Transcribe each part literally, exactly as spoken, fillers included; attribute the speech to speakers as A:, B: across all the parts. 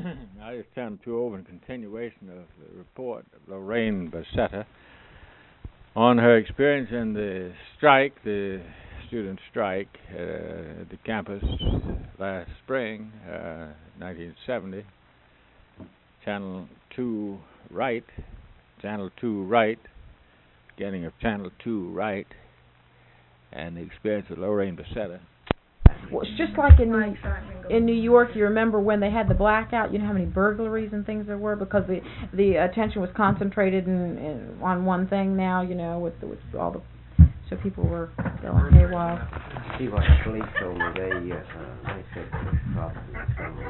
A: I just turned two over in continuation of the report of Lorraine Bassetta on her experience in the strike, the student strike uh, at the campus last spring, uh, nineteen seventy. Channel two right, Channel two right, beginning of Channel two right, and the experience of Lorraine Bassetta.
B: Well, it's just like in New, in New York. You remember when they had the blackout? You know how many burglaries and things there were because the the attention was concentrated in, in on one thing. Now, you know, with with all the so people were going haywire.
C: See what the police told me. They uh, they said there's probably some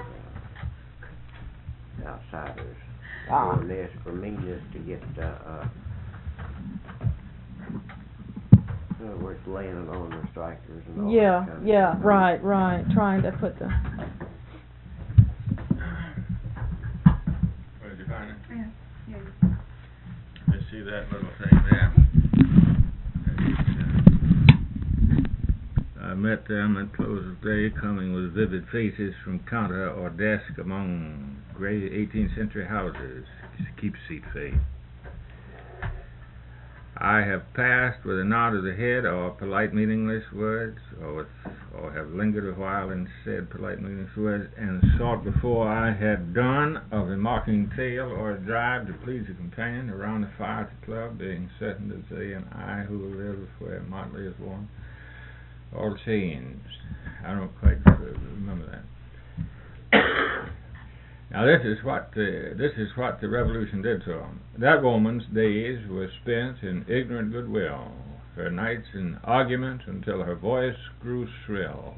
C: uh, outsiders
B: Ah.
C: doing this for me just to get uh, uh, in other words, laying it on the strikers and all
B: Yeah,
C: that kind
B: yeah,
C: of thing.
B: right, right. Trying to put the.
A: Where did you find it?
D: Yeah, yeah.
A: Let's see that little thing there. I met them at close of day, coming with vivid faces from counter or desk among gray eighteenth century houses. Keep seat fate. I have passed with a nod of the head or polite meaningless words, or with, or have lingered a while and said polite meaningless words, and sought before I had done of a mocking tale or a drive to please a companion around the fire at the club, being certain that they and I who live where motley is worn, all changed. I don't quite remember that. Now this is what the, this is what the revolution did to them. That woman's days were spent in ignorant goodwill, her nights in argument until her voice grew shrill.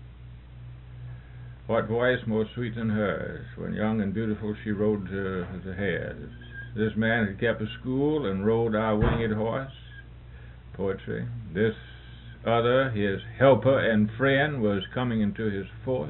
A: What voice more sweet than hers? When young and beautiful she rode to the head. This man had kept a school and rode our winged horse. Poetry. This other, his helper and friend, was coming into his force.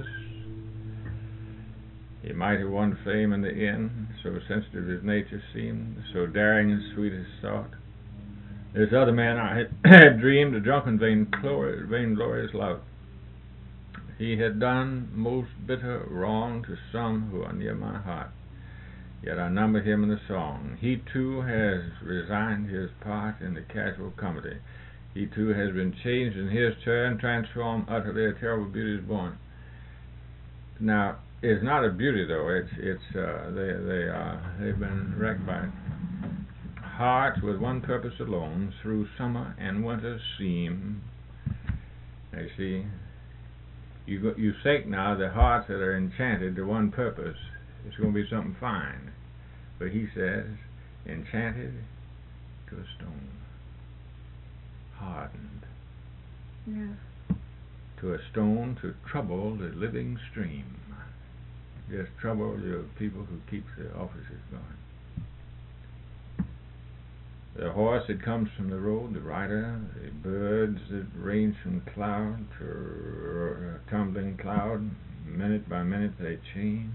A: He might have won fame in the end, so sensitive his nature seemed, so daring and sweet his thought. This other man I had, had dreamed a drunken vainglorious, vainglorious love. He had done most bitter wrong to some who are near my heart, yet I number him in the song. He too has resigned his part in the casual comedy. He too has been changed in his turn, transformed utterly. A terrible beauty is born. Now, it's not a beauty though. It's it's uh, they they uh, they've been wrecked by it. Hearts with one purpose alone, through summer and winter seem. You see, you go, you think now the hearts that are enchanted to one purpose, it's going to be something fine. But he says, enchanted to a stone, hardened.
D: Yeah.
A: To a stone to trouble the living stream. Just trouble the people who keep the offices going. The horse that comes from the road, the rider, the birds that range from cloud to tumbling cloud, minute by minute they change.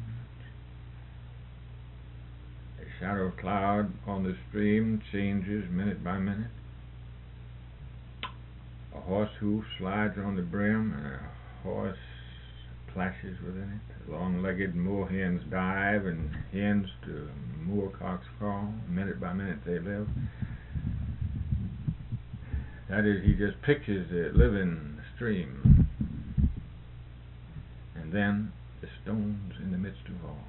A: A shadow cloud on the stream changes minute by minute. A horse hoof slides on the brim, and a horse plashes within it. Long-legged moorhens dive, and hens to moorcocks crawl. Minute by minute they live. That is, he just pictures the living stream. And then the stones in the midst of all.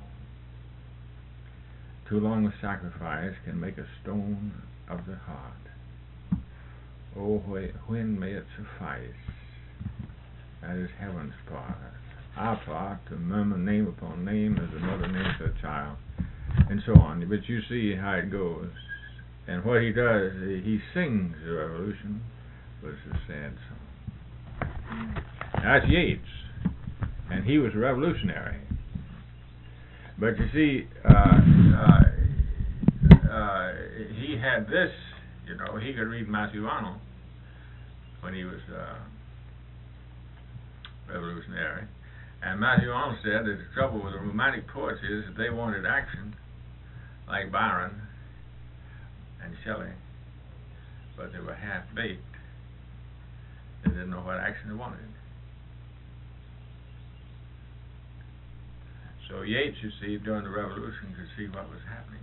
A: Too long a sacrifice can make a stone of the heart. Oh, when may it suffice? That is heaven's part. Our part, to murmur name upon name as a mother names her child, and so on. But you see how it goes. And what he does, he sings the revolution, but it's a sad song. That's Yeats, and he was a revolutionary. But you see, uh, uh, uh, he had this, you know, he could read Matthew Arnold when he was uh, revolutionary. And Matthew Arnold said that the trouble with the romantic poets is that they wanted action, like Byron and Shelley, but they were half-baked. They didn't know what action they wanted. So Yeats, you see, during the Revolution could see what was happening.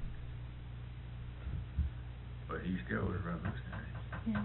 A: But he still was revolutionary.
B: Yeah.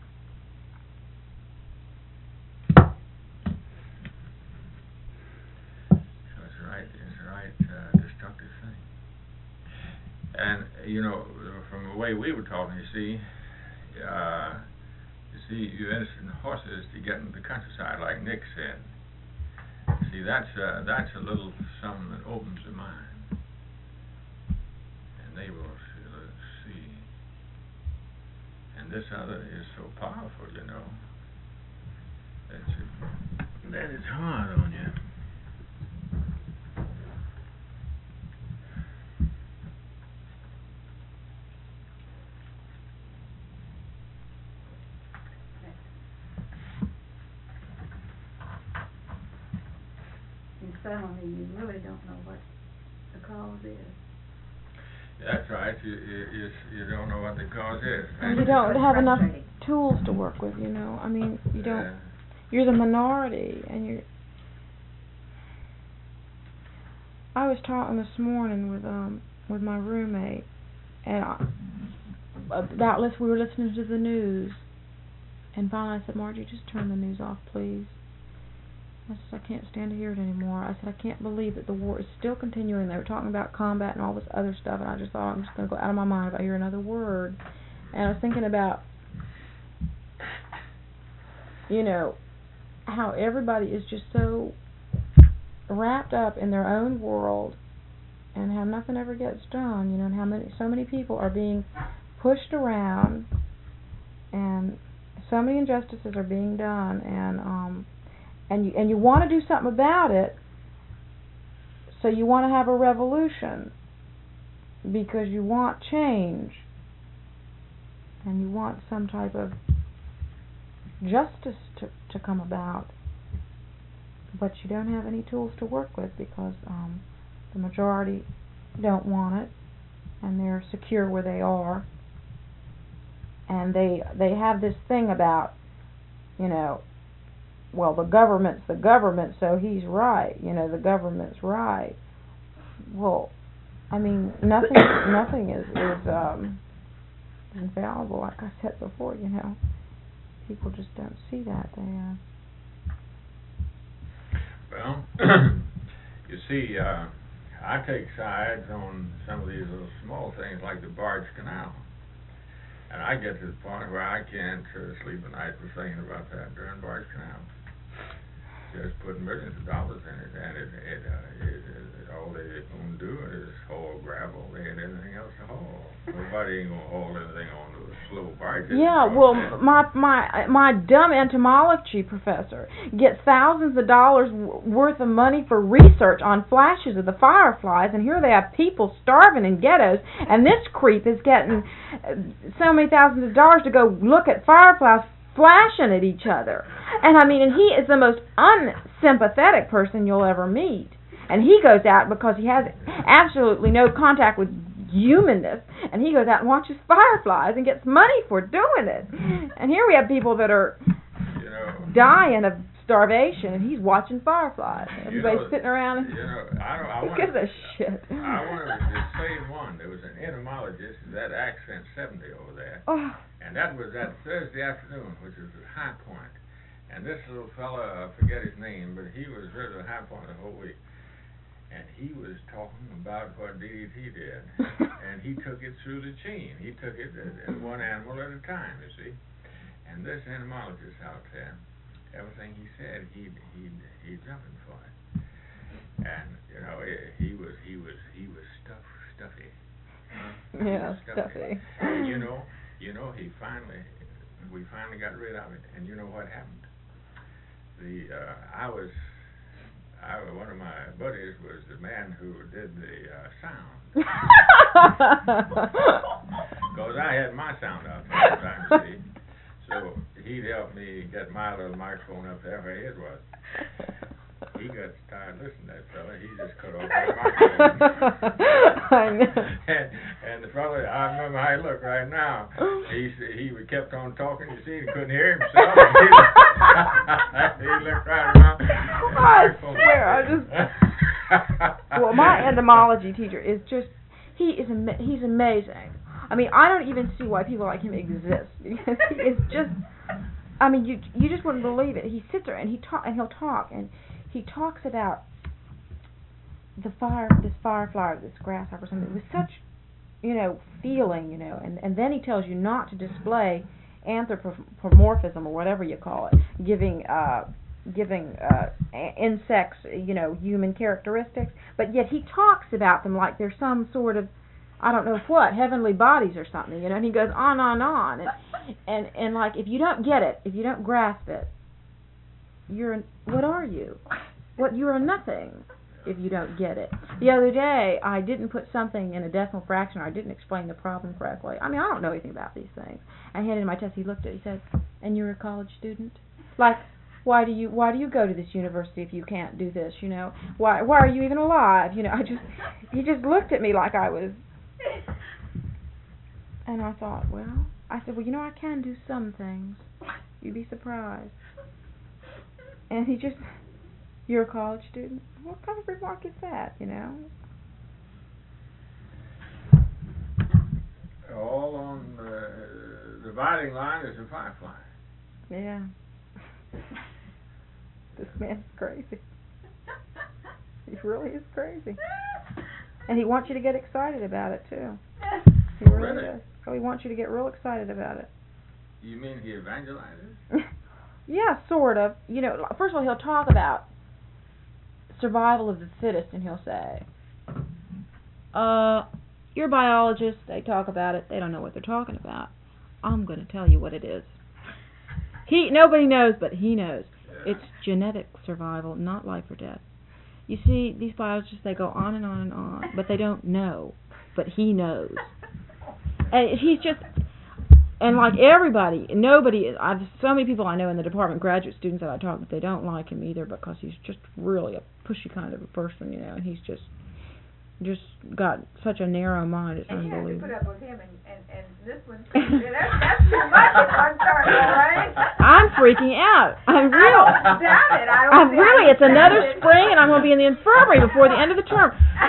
A: So it's the right, it's the right uh, destructive thing. And, you know, from the way we were talking, you see, uh, you see, you're interested in horses to get into the countryside, like Nick said. See, that's uh, that's a little something that opens the mind, and they will see. And this other is so powerful, you know. That's it. That is hard on you.
D: Suddenly you really don't know what the cause is.
A: That's right. You you you, you don't know what the cause is.
B: And you don't have enough tools to work with, you know. I mean, you don't.
A: Uh,
B: You're the minority, and you're. I was talking this morning with um with my roommate, and I, about this we were listening to the news, and finally I said, Margie, just turn the news off, please. I said, I can't stand to hear it anymore. I said, I can't believe that the war is still continuing. They were talking about combat and all this other stuff, and I just thought, I'm just going to go out of my mind if I hear another word. And I was thinking about, you know, how everybody is just so wrapped up in their own world, and how nothing ever gets done, you know, and how many, so many people are being pushed around, and so many injustices are being done, and, um, And you and you want to do something about it, so you want to have a revolution because you want change and you want some type of justice to to come about, but you don't have any tools to work with because um, the majority don't want it, and they're secure where they are, and they they have this thing about, you know, well, the government's the government, so he's right. You know, the government's right. Well, I mean, nothing, nothing is is um, infallible. Like I said before, you know, people just don't see that. They. Uh,
A: well, you see, uh, I take sides on some of these little small things like the Barge Canal, and I get to the point where I can't uh, sleep at night for thinking about that during Barge Canal. Just put millions of dollars in it, and it, it, uh, it, it all they're going to do is haul gravel. They ain't anything else to haul. Nobody ain't going to haul anything on the slow barges.
B: Yeah, well, my my my dumb entomology professor gets thousands of dollars w- worth of money for research on flashes of the fireflies, and here they have people starving in ghettos, and this creep is getting so many thousands of dollars to go look at fireflies flashing at each other. And I mean, and he is the most unsympathetic person you'll ever meet. And he goes out because he has absolutely no contact with humanness, and he goes out and watches fireflies and gets money for doing it. And here we have people that are
A: you know,
B: dying of starvation, and he's watching fireflies. Everybody's
A: you know,
B: sitting around.
A: You know, I don't. I
B: Who gives a shit?
A: I wanted to say one. There was an entomologist, that accent seventy over there,
B: Oh.
A: and that was that Thursday afternoon, which was the high point. And this little fella, I forget his name, but he was really the high point the whole week. And he was talking about what D D T did, and he took it through the chain. He took it at, at one animal at a time, you see. And this entomologist out there, everything he said, he he he jumping for it. And you know, he was he was he was stuff stuffy. Huh?
B: Yeah,
A: was
B: stuffy.
A: And you know, you know, he finally, we finally got rid of it. And you know what happened? The uh, I was. I, one of my buddies was the man who did the uh, sound. Because I had my sound out there all the time, see. So he'd help me get my little microphone up there where his was. He got tired listening to that fella. He just cut off my microphone.
B: I know.
A: and, and the fella, I remember how he looked right now. He he kept on talking, you see, he couldn't hear himself. he looked right around.
B: I swear, I just... Well, my entomology teacher is just, he is, ama- he's amazing. I mean, I don't even see why people like him exist, because he is just, I mean, you you just wouldn't believe it. He sits there and he talk and he'll talk and he talks about the fire, this firefly, or this grasshopper, or something with such, you know, feeling, you know, and and then he tells you not to display anthropomorphism or whatever you call it, giving uh giving uh a- insects, you know, human characteristics, but yet he talks about them like they're some sort of, I don't know what, heavenly bodies or something, you know, and he goes on and on, and and and like, if you don't get it, if you don't grasp it, you're an, what are you? What, you're a nothing if you don't get it. The other day, I didn't put something in a decimal fraction, or I didn't explain the problem correctly. I mean, I don't know anything about these things. I handed him my test. He looked at it. He said, "And you're a college student? Like, why do you why do you go to this university if you can't do this? You know, why why are you even alive? You know?" I just he just looked at me like I was. And I thought, well, I said, well, you know, I can do some things. You'd be surprised. And he just, you're a college student? What kind of remark is that, you know?
A: All on the dividing line is a firefly.
B: Yeah. This man's crazy. He really is crazy. And he wants you to get excited about it, too. He really, really does. Oh, he wants you to get real excited about it.
A: You mean he evangelizes?
B: Yeah, sort of. You know, first of all, he'll talk about survival of the fittest, and he'll say, uh, you're biologists, they talk about it, they don't know what they're talking about. I'm going to tell you what it is. He, nobody knows, but he knows. Yeah. It's genetic survival, not life or death. You see, these biologists, they go on and on and on, but they don't know. But he knows. And he's just, and like everybody, nobody, I've so many people I know in the department, graduate students that I talk with, they don't like him either because he's just really a pushy kind of a person, you know, and he's just, just got such a narrow mind, it's
D: and
B: unbelievable.
D: And you have to put up with him and, and, and this one, that's, that's too much at one time, all right?
B: I'm freaking out. I'm real.
D: I don't doubt it. I don't
B: I'm really, it's another
D: it.
B: spring and I'm going to be in the infirmary before the end of the term.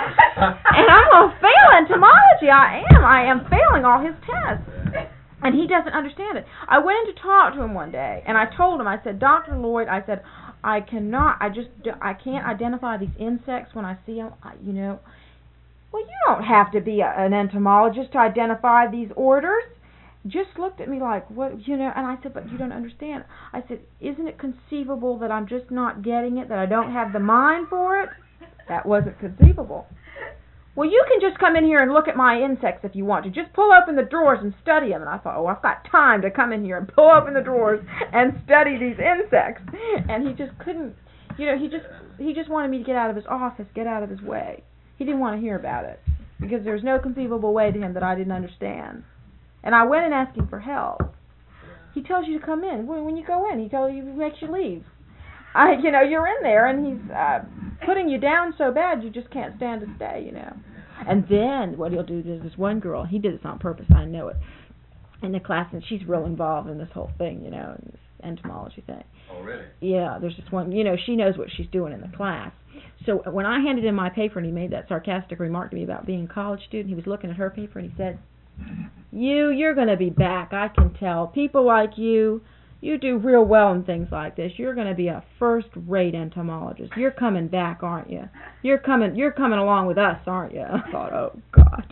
B: And I'm going to fail entomology. I am. I am failing all his tests. And he doesn't understand it. I went in to talk to him one day, and I told him, I said, Doctor Lloyd, I said, I cannot, I just, I can't identify these insects when I see them, I, you know. Well, you don't have to be a, an entomologist to identify these orders. Just looked at me like, what, you know, and I said, but you don't understand. I said, isn't it conceivable that I'm just not getting it, that I don't have the mind for it? That wasn't conceivable. Well, you can just come in here and look at my insects if you want to. Just pull open the drawers and study them. And I thought, oh, I've got time to come in here and pull open the drawers and study these insects. And he just couldn't, you know, he just he just wanted me to get out of his office, get out of his way. He didn't want to hear about it because there was no conceivable way to him that I didn't understand. And I went in asking for help. He tells you to come in. When you go in, he tells you, he makes you leave. I, you know, you're in there, and he's uh, putting you down so bad you just can't stand to stay, you know. And then what he'll do is this one girl, he did this on purpose, I know it, in the class, and she's real involved in this whole thing, you know, in this entomology thing.
A: Oh, really?
B: Yeah, there's this one, you know, she knows what she's doing in the class. So when I handed him my paper and he made that sarcastic remark to me about being a college student, he was looking at her paper and he said, you, you're going to be back, I can tell. People like you, you do real well in things like this. You're going to be a first-rate entomologist. You're coming back, aren't you? You're coming You're coming along with us, aren't you? I thought, oh, God.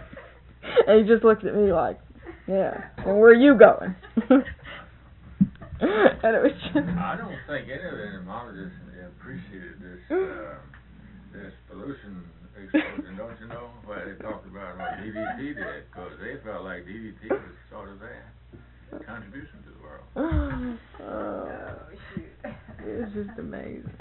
B: And he just looked at me like, yeah, well, where are you going? And it was just...
A: I don't think any of the entomologists appreciated this uh, this pollution explosion, don't you know? Why they talked about what D D T did, because they felt like D D T was sort of their contribution to the world.
B: Oh, oh shoot. It was just amazing.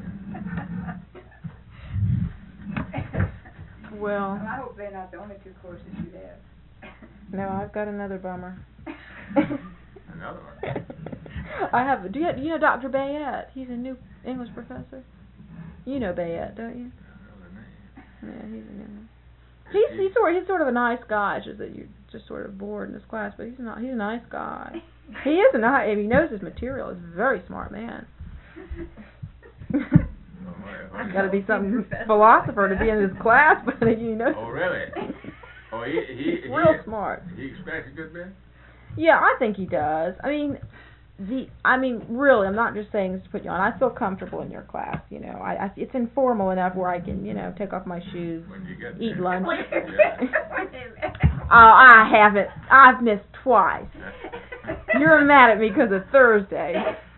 B: Well,
D: well, I hope they're not the only two courses you have.
B: No, I've got another bummer.
A: Another one?
B: I have. Do you, do you know Doctor Bayette? He's a new English professor. You know Bayette, don't you?
A: I know the name.
B: Yeah, he's a new one. He's he's sort he's sort of a nice guy. It's just that you're just sort of bored in this class, but he's not. He's a nice guy. He is a nice. He knows his material. He's a very smart man.
A: Well, what-
B: Got to be some
D: Professor
B: philosopher
D: like
B: to be in
D: that.
B: his class, but you know.
A: Oh, really? Oh, he, he,
B: He's
A: he,
B: real smart.
A: he expects a good bit?
B: Yeah, I think he does. I mean, the I mean, really, I'm not just saying this to put you on. I feel comfortable in your class. You know, I, I it's informal enough where I can, you know, take off my shoes,
A: When you get
B: eat
A: there.
B: lunch.
A: Yeah.
B: Oh, I haven't. I've missed twice. You're mad at me because of Thursday.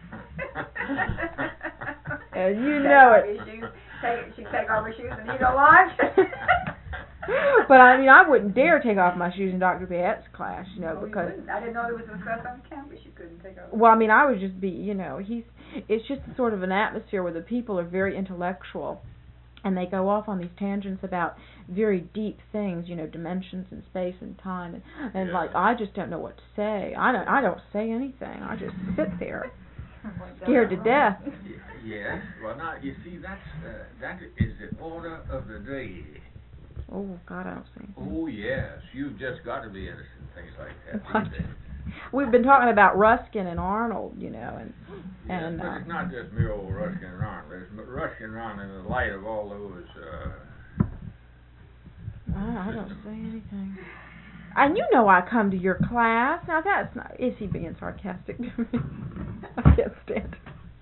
B: And you
D: Take
B: know
D: off
B: it.
D: your shoes, Take, she take off her shoes and eat her lunch.
B: But I mean, I wouldn't dare take off my shoes in Doctor Bayette's class, you know,
D: Oh, you
B: because.
D: wouldn't. I didn't know there was a class on campus you couldn't take off.
B: Well, I mean, I would just be, you know, he's. It's just sort of an atmosphere where the people are very intellectual, and they go off on these tangents about very deep things, you know, dimensions and space and time, and, and
A: Yeah.
B: like I just don't know what to say. I don't. I don't say anything. I just sit there, scared to death.
A: Y- Yes, well now, you see, that's, uh, that is the order of the day.
B: Oh God, I don't say anything.
A: Oh, yes, you've just got to be interested in things like that.
B: What?
A: these days.
B: We've been talking about Ruskin and Arnold, you know, and
A: Yes,
B: and
A: but
B: uh,
A: it's not just mere old Ruskin and Arnold. There's m- Ruskin and Arnold in the light of all those, uh...
B: I, I don't say anything. And you know I come to your class. Now that's not. Is he being sarcastic to me? I can't stand it.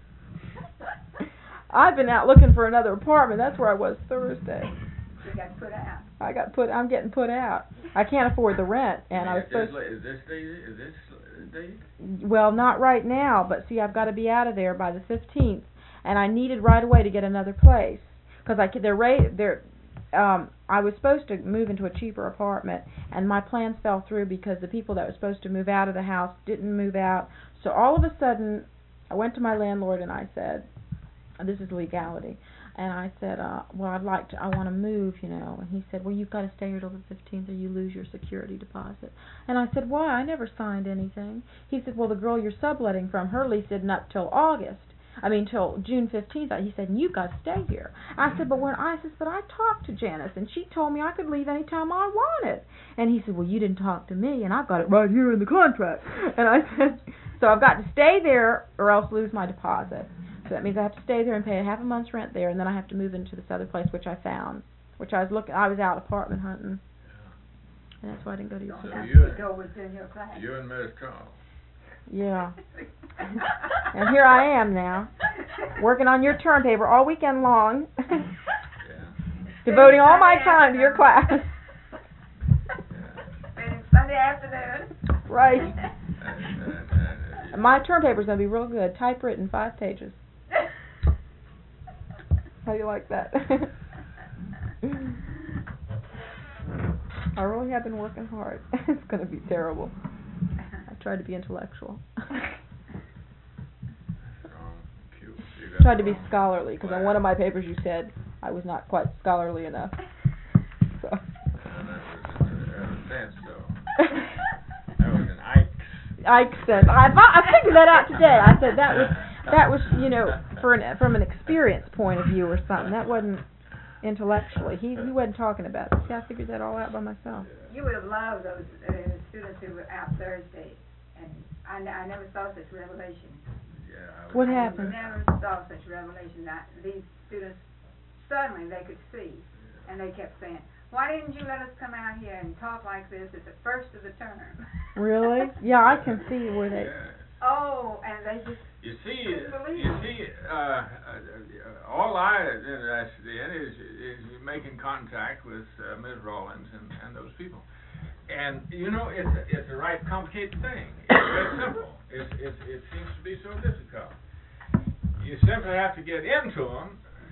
B: I've been out looking for another apartment. That's where I was Thursday.
D: You got put out.
B: I got put. I'm getting put out. I can't afford the rent, and I was
A: Is
B: supposed.
A: this, is this day, is this uh, date?
B: Well, not right now, but see, I've got to be out of there by the fifteenth, and I needed right away to get another place because I could. They're rate. They're. Um, I was supposed to move into a cheaper apartment, and my plans fell through because the people that were supposed to move out of the house didn't move out. So all of a sudden, I went to my landlord and I said, "This is legality." And I said, uh, well, I'd like to, I want to move, you know. And he said, well, you've got to stay here till the fifteenth or you lose your security deposit. And I said, why? I never signed anything. He said, well, the girl you're subletting from, her lease isn't up till August. I mean, till June fifteenth. He said, and you've got to stay here. I said, but when I says, but I talked to Janice, and she told me I could leave any time I wanted. And he said, well, you didn't talk to me, and I've got it right here in the contract. And I said, so I've got to stay there or else lose my deposit. So that means I have to stay there and pay a half a month's rent there, and then I have to move into this other place, which I found, which I was looking. I was out apartment hunting, and that's why I didn't go to your
A: So
B: class.
A: you,
D: Go within your class.
A: you and Miss Charles.
B: Yeah. And here I am now, working on your term paper all weekend long,
A: Yeah.
B: devoting all my time to your class.
D: Spending Sunday afternoon.
B: Right.
A: And, and, and,
B: And my term paper's gonna be real good, typewritten, five pages. How do you like that? I really have been working hard. It's gonna be terrible. I tried to be intellectual.
A: strong, cute. You got
B: Tried to be
A: strong.
B: scholarly, because on one of my papers you said I was not quite scholarly enough. So.
A: And that was, uh, uh, sense, though. That was an Ike.
B: Ike said, I, I figured that out today. I said that was that was you know for an from an experience point of view or something. That wasn't intellectually. He he wasn't talking about it. See, I figured that all out by myself.
D: You would have loved those uh, students who were out Thursday, and I, n- I never saw such revelation.
A: Yeah, I was-
B: What
D: I
B: happened?
D: never saw such revelation. I, these students, suddenly they could see, and they kept saying, why didn't you let us come out here and talk like this at the first of the term?
B: Really? Yeah, I can see where they.
A: Yeah.
D: Oh, and they just,
A: You see,
D: Couldn't believe
A: you
D: it.
A: see, uh, uh, all I is interested in is, is making contact with uh, Miz Rawlins and, and those people. And, you know, it's, it's a right complicated thing. It's very simple. It's, it's, it seems to be so difficult. You simply have to get into them,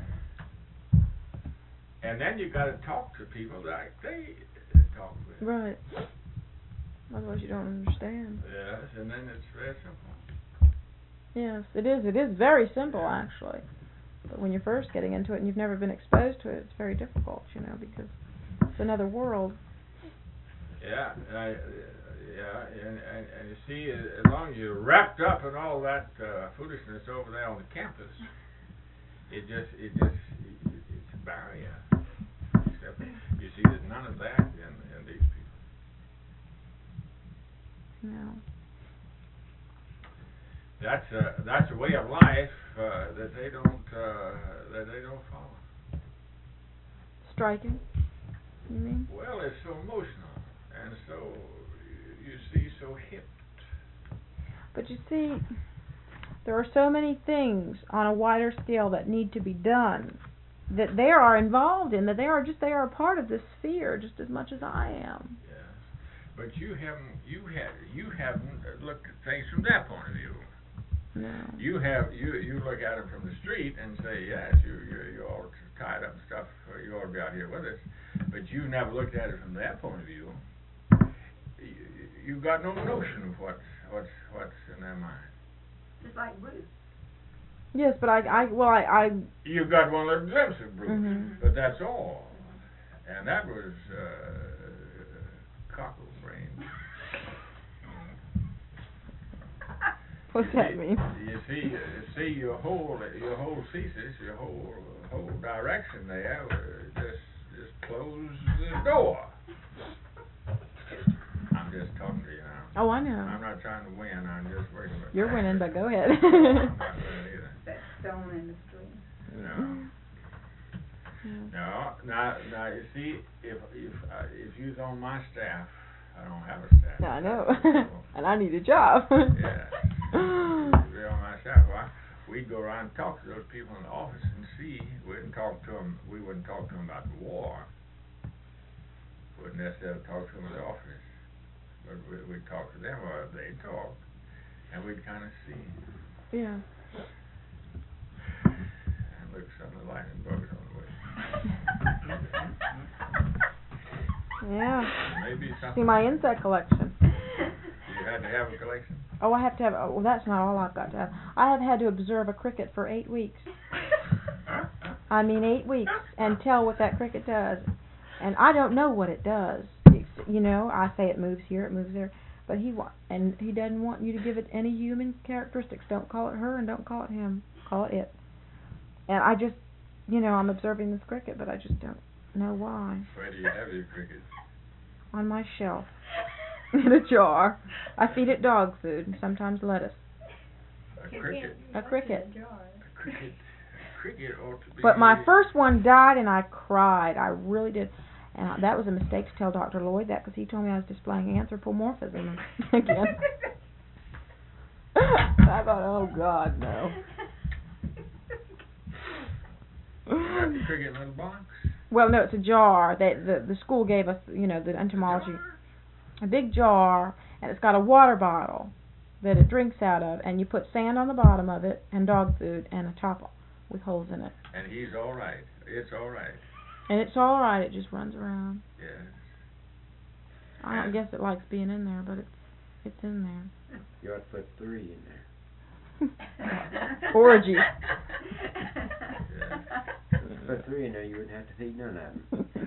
A: and then you got to talk to people like they talk with.
B: Right. Otherwise, you don't understand.
A: Yes, and then it's very simple.
B: Yes, it is. It is very simple, actually. But when you're first getting into it and you've never been exposed to it, it's very difficult, you know, because it's another world.
A: Yeah, I, uh, yeah, and, and, and you see, uh, as long as you're wrapped up in all that uh, foolishness over there on the campus, it just, it just, it, it's a barrier. Except you see, there's none of that in, in these people.
B: No.
A: That's a, that's a way of life, uh, that they don't, uh, that they don't follow.
B: Striking, you mean?
A: Well, it's so emotional, and so, you see, so hipped.
B: But you see, there are so many things on a wider scale that need to be done that they are involved in, that they are just, they are a part of this sphere just as much as I am.
A: Yes, but you haven't, you have, you haven't looked at things from that point of view.
B: No.
A: You have, you, you look at it from the street and say, yes, you, you, you're all tied up and stuff, or you ought to be out here with us, but you never looked at it from that point of view. You, you've got no notion of what's, what's, what's in their mind.
D: Just like Bruce.
B: Yes, but I, I, well, I, I.
A: You've got one little glimpse of Bruce,
B: Mhm.
A: but that's all. And that was, uh, cockle brain.
B: What's that mean?
A: You see, you see your whole, your whole thesis, your whole, whole direction there, uh, just, just close the door. I'm just talking to you now.
B: Oh, I know.
A: I'm not trying to win, I'm just working with.
B: You're winning, but go ahead.
A: I'm not winning either.
D: That stone in the street.
A: No. No, now, now you see, if, if, uh, if you was on my staff, I don't have a staff.
B: Yeah, I know. And I need a job.
A: Yeah. If you're on my staff, well, we'd go around and talk to those people in the office and see. We wouldn't talk to them. We wouldn't talk to them about the war. Wouldn't necessarily talk to them in the office, but we, we'd talk to them, or they'd talk, and we'd kind of see.
B: Yeah.
A: And look, some of the lightning bugs on the way.
B: Yeah.
A: Maybe something.
B: See my insect collection.
A: You had to have a collection.
B: Oh, I have to have. Oh, well, that's not all I've got to have. I have had to observe a cricket for eight weeks. I mean, eight weeks, and tell what that cricket does. And I don't know what it does. It's, you know, I say it moves here, it moves there, but he wa- and he doesn't want you to give it any human characteristics. Don't call it her, and don't call it him. Call it it. And I just, you know, I'm observing this cricket, but I just don't know why.
A: Where do you have your crickets?
B: On my shelf, in a jar. I feed it dog food and sometimes lettuce.
A: A cricket.
B: A cricket.
A: A cricket. A cricket ought to be.
B: But my first one died, and I cried. I really did. And I, that was a mistake to tell Doctor Lloyd that, because he told me I was displaying anthropomorphism again. I thought, oh God, no.
A: You have the cricket in a little box?
B: Well, no, it's a jar. They, the the school gave us, you know, the entomology, a big jar, and it's got a water bottle that it drinks out of, and you put sand on the bottom of it, and dog food, and a top with holes in it.
A: And he's all right. It's all right.
B: And it's all right. It just runs around.
A: Yes.
B: I don't guess it likes being in there, but it's it's in there.
C: You ought to put three in there.
B: Orgy.
A: Yeah.
C: Put three in there, you wouldn't have to feed none of them.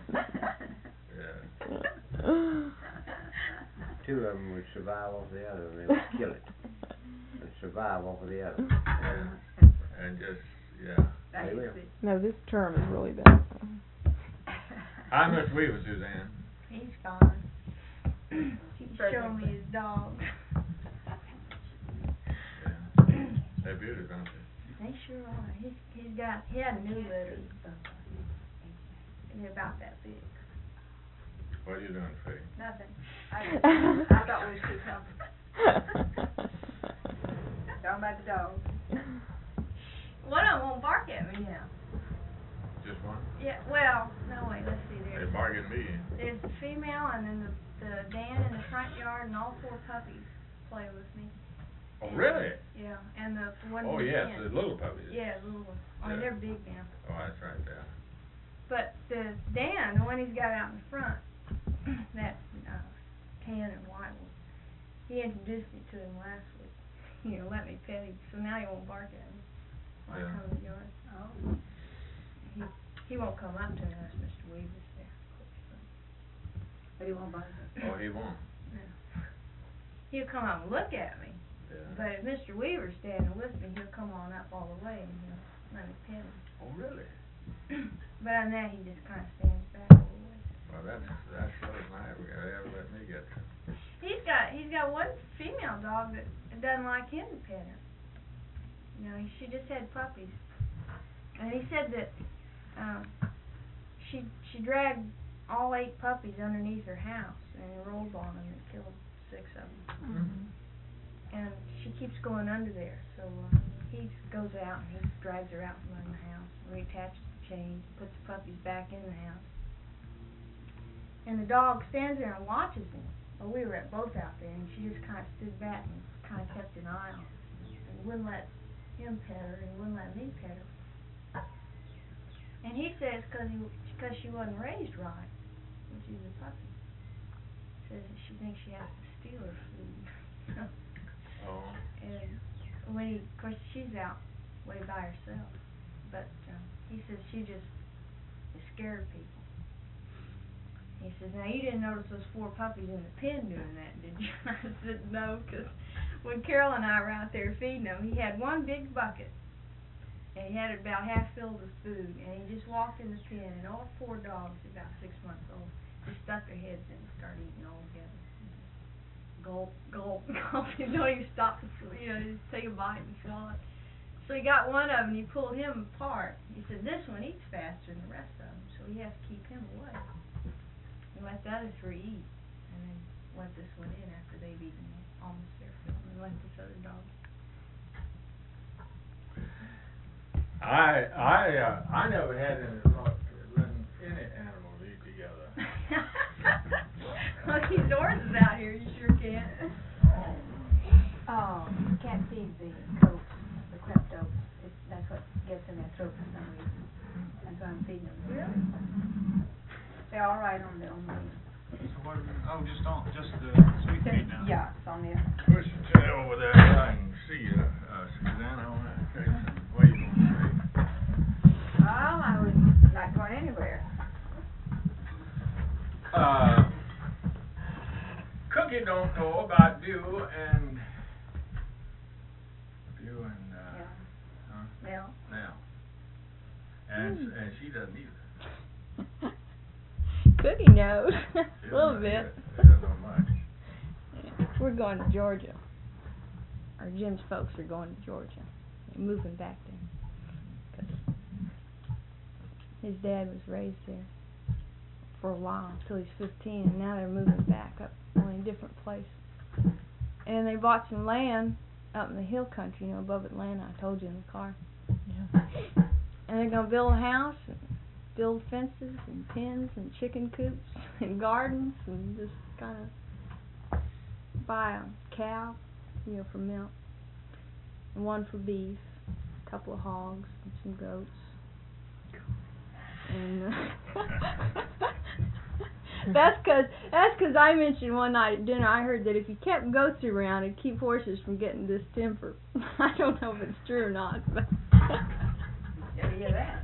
A: Yeah.
C: Two of them would survive off the other, and they would kill it. And survive off of the other.
A: Yeah. And just, yeah.
C: They will.
B: No, this term is really bad.
A: Hi, Miss Weaver, Suzanne.
E: He's gone. He's showing me his dog.
A: Yeah. They're beautiful, aren't they?
E: They sure are. He's he's got he had a new litter. And they're about that big.
A: What are you doing, Faye?
D: Nothing. I, I thought we was too comfortable. Talking about the dog.
E: One of them won't bark at me now.
A: Just one?
E: Yeah, well, no wait, let's see.
A: They
E: There's
A: bark at me.
E: there's the female, and then the the Dan in the front yard, and all four puppies play with me.
A: Oh,
E: And,
A: really?
E: Yeah, and the one.
A: Oh,
E: in the
A: yes,
E: den.
A: the little puppies.
E: Yeah, the little ones. I mean,
A: Yeah.
E: they're big now.
A: Oh, that's right there.
E: But the Dan, the one he's got out in front, that uh, tan and white one, he introduced me to him last week. You know, let me pet him, so now he won't bark at me when
A: Yeah.
E: I come in the yard.
D: Oh.
E: He he won't come up to me unless Mister Weaver's there, of course. But,
D: But he won't bite it.
A: Oh, he won't.
E: no. He'll come out and look at me,
A: Yeah.
E: but if Mister Weaver's standing with me, he'll come on up all the way and he'll let me pet him.
A: Oh, really?
E: But on that, he just kind of stands back a little ways.
A: Well, that's, that's so nice. We gotta ever let me get to.
E: he's got he's got one female dog that doesn't like him to pet her. You know, he, she just had puppies, and he said that um, she she dragged all eight puppies underneath her house and rolled on them and killed six of them.
B: Mm-hmm.
E: And she keeps going under there, so uh, he goes out and he drags her out from under the house, reattaches the chains, puts the puppies back in the house. And the dog stands there and watches him. Well, we were at both out there, and she just kind of stood back and kind of kept an eye on him. And wouldn't let him pet her, and wouldn't let me pet her. And he says because he, cause she wasn't raised right when she was a puppy. Says that she thinks she has to steal her food.
A: Oh.
E: And when he, of course, she's out way by herself. But um, he says she just is scared of people. He says, now you didn't notice those four puppies in the pen doing that, did you? I said, no, because when Carol and I were out there feeding them, he had one big bucket, and he had it about half filled with food, and he just walked in the pen, and all four dogs, about six months old, just stuck their heads in and started eating all together. Gulp, gulp, gulp. You know, he stopped, you know, just take a bite and swallow it. So he got one of them, and he pulled him apart. He said, this one eats faster than the rest of them, so he has to keep him away. He let the other three eat, and then let this one in after they've eaten almost their fill, and let this other dog.
A: I I uh, I never had any luck letting any animals eat together.
E: Well, these horses out here, you sure can't.
D: Oh, you can't feed the goats, the kleptos. It's, that's what gets in their throat for some reason. That's why I'm feeding them.
E: Really?
D: They're all right on their own way.
F: So what, oh, just on, just the sweet feed now?
D: Yeah, it's on there.
A: Push your tail over there so I can see you, uh, Susanna. I want to tell you something. What are you going to say?
D: Well, I was not going anywhere.
A: Uh, Cookie don't know about Dew and Dew and uh,
D: Yeah.
A: huh?
D: Well,
A: Now, and and she doesn't either.
B: Cookie knows
A: She
B: a little
A: doesn't
B: bit.
A: know- She doesn't know much.
B: We're going to Georgia. Or Jim's folks are going to Georgia. They're moving back there. 'Cause his dad was raised there for a while, until he's fifteen, and now they're moving back up on a different place. And they bought some land up in the hill country, you know, above Atlanta. I told you in the car.
G: Yeah.
B: And they're gonna build a house, and build fences and pens and chicken coops and gardens, and just kind of buy a cow, you know, for milk, and one for beef, a couple of hogs and some goats. And uh, that's cause that's cause I mentioned one night at dinner, I heard that if you kept goats around, it'd keep horses from getting distemper. I don't know if it's true or not, but
D: did you hear that?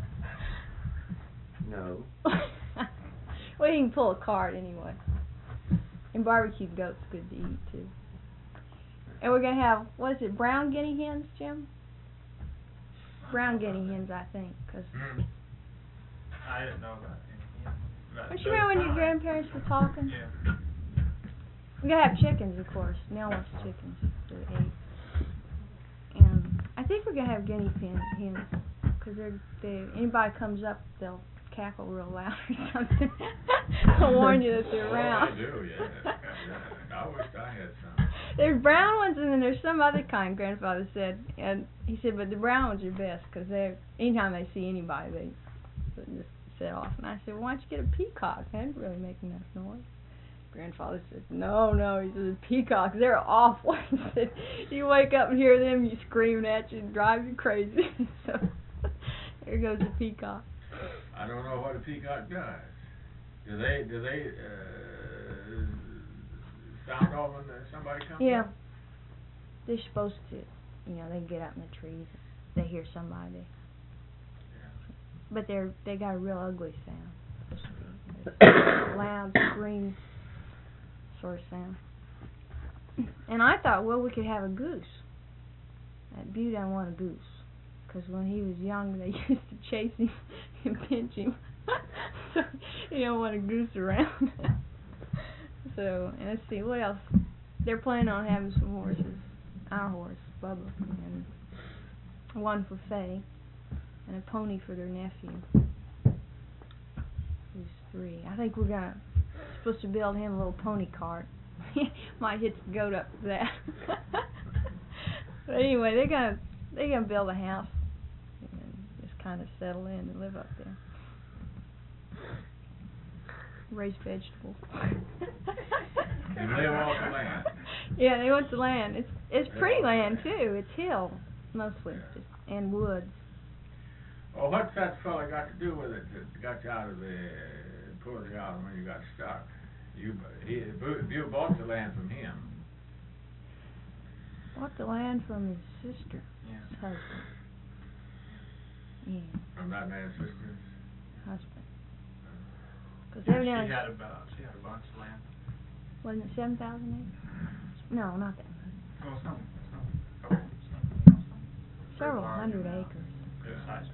C: No.
B: well, you can pull a cart anyway. And barbecued goat's good to eat too. And we're gonna have, what is it, brown guinea hens, Jim? Brown guinea hens, I think, cause.
F: I didn't know about any. About
B: Don't you remember when your
F: those
B: grandparents were talking?
F: Yeah.
B: We're gonna have chickens, of course. Nell wants chickens for the eight. And I think we're gonna have guinea pen hens, cause they're they anybody comes up, they'll cackle real loud or something. I'll warn you that they're around.
A: Oh, I do, yeah. I wish I had some.
B: There's brown ones, and then there's some other kind, Grandfather said. And he said, but the brown ones are best, because they're, anytime they see anybody, they just set off. And I said, well, why don't you get a peacock? That'd really make enough noise. Grandfather said, no, no. He said, peacocks, they're awful. He said, you wake up and hear them, you screaming at you and drive you crazy. So, there goes the peacock.
A: I don't know what a peacock does. Do they, do they, uh, sound off when somebody comes
B: Yeah.
A: up?
B: They're supposed to, you know, they get up in the trees. They hear somebody.
A: Yeah.
B: But they're, they got a real ugly sound. Supposed to be a loud scream sort of sound. And I thought, well, we could have a goose. That Bew didn't want a goose. Because when he was young, they used to chase him and pinch him. So, you don't want a goose around. So, and let's see, what else?
E: they're planning on having some horses. Our horse, Bubba, and one for Faye, and a pony for their nephew. Who's three. I think we're gonna supposed to build him a little pony cart. Might hitch the goat up to that. But anyway, they're gonna they're gonna build a house and just kind of settle in and live up there. Raise vegetables.
A: And live off the land.
E: Yeah, they want the land. It's it's pretty land too. It's hill mostly, just, and woods.
A: Well, what's that fella got to do with it that got you out of the, pulled you out when you got stuck? You, he, you bought the land from him.
E: Bought the land from his sister.
F: Yeah.
E: His husband. Yeah,
A: From that man's sister's?
E: husband. Because
F: She
E: evidently,
F: had about, she had a bunch of land.
E: wasn't it seven thousand acres? No, not that much.
F: Well, some, some, couple, some, some.
E: Several
F: Pretty large
E: hundred
F: amount.
E: acres.
F: Good sized